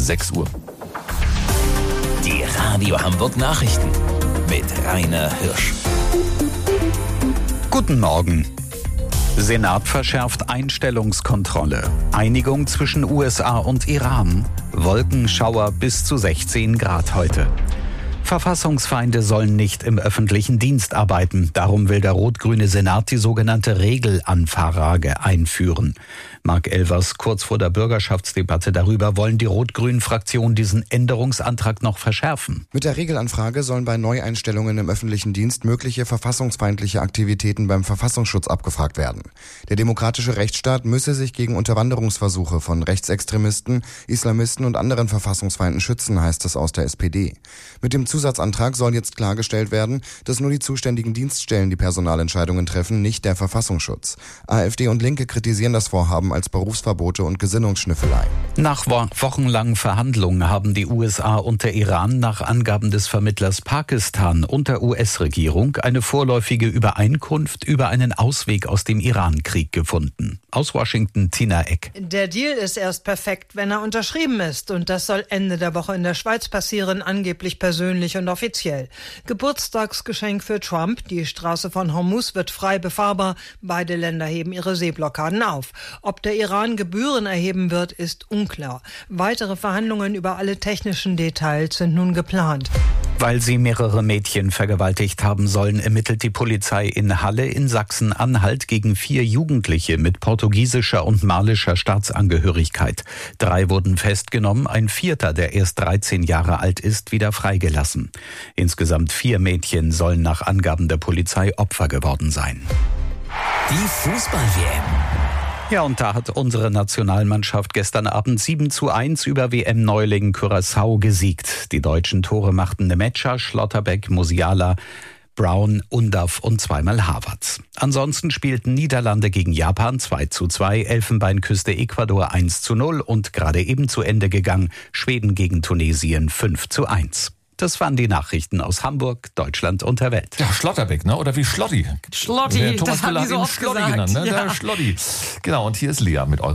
6 Uhr. Die Radio Hamburg Nachrichten mit Rainer Hirsch. Guten Morgen. Senat verschärft Einstellungskontrolle. Einigung zwischen USA und Iran. Wolkenschauer bis zu 16 Grad heute. Verfassungsfeinde sollen nicht im öffentlichen Dienst arbeiten. Darum will der rot-grüne Senat die sogenannte Regelanfrage einführen. Marc Elvers kurz vor der Bürgerschaftsdebatte darüber wollen die rot-grünen-Fraktion diesen Änderungsantrag noch verschärfen. Mit der Regelanfrage sollen bei Neueinstellungen im öffentlichen Dienst mögliche verfassungsfeindliche Aktivitäten beim Verfassungsschutz abgefragt werden. Der demokratische Rechtsstaat müsse sich gegen Unterwanderungsversuche von Rechtsextremisten, Islamisten und anderen Verfassungsfeinden schützen, heißt es aus der SPD. Mit dem Zusatzantrag soll jetzt klargestellt werden, dass nur die zuständigen Dienststellen die Personalentscheidungen treffen, nicht der Verfassungsschutz. AfD und Linke kritisieren das Vorhaben als Berufsverbote und Gesinnungsschnüffelei. Nach wochenlangen Verhandlungen haben die USA und der Iran nach Angaben des Vermittlers Pakistan und der US-Regierung eine vorläufige Übereinkunft über einen Ausweg aus dem Iran-Krieg gefunden. Aus Washington, Tina Eck. Der Deal ist erst perfekt, wenn er unterschrieben ist. Und das soll Ende der Woche in der Schweiz passieren, angeblich persönlich und offiziell. Geburtstagsgeschenk für Trump. Die Straße von Hormuz wird frei befahrbar. Beide Länder heben ihre Seeblockaden auf. Ob der Iran Gebühren erheben wird, ist unklar. Weitere Verhandlungen über alle technischen Details sind nun geplant. Weil sie mehrere Mädchen vergewaltigt haben sollen, ermittelt die Polizei in Halle in Sachsen-Anhalt gegen 4 Jugendliche mit portugiesischer und malischer Staatsangehörigkeit. 3 wurden festgenommen, ein 4., der erst 13 Jahre alt ist, wieder freigelassen. Insgesamt 4 Mädchen sollen nach Angaben der Polizei Opfer geworden sein. Die Fußball-WM. Ja, und da hat unsere Nationalmannschaft gestern Abend 7:1 über WM-Neuling Curaçao gesiegt. Die deutschen Tore machten Nmecha, Schlotterbeck, Musiala, Brown, Undav und zweimal Havertz. Ansonsten spielten Niederlande gegen Japan 2:2, Elfenbeinküste Ecuador 1:0 und gerade eben zu Ende gegangen Schweden gegen Tunesien 5:1. Das waren die Nachrichten aus Hamburg, Deutschland und der Welt. Ja, Schlotterbeck, ne? Oder wie Schlotti. Schlotti, Thomas das haben Müller die so hat ihn oft Schlotti gesagt. genannt, ne? Ja. Der Schlotti. Genau, und hier ist Lea mit euch.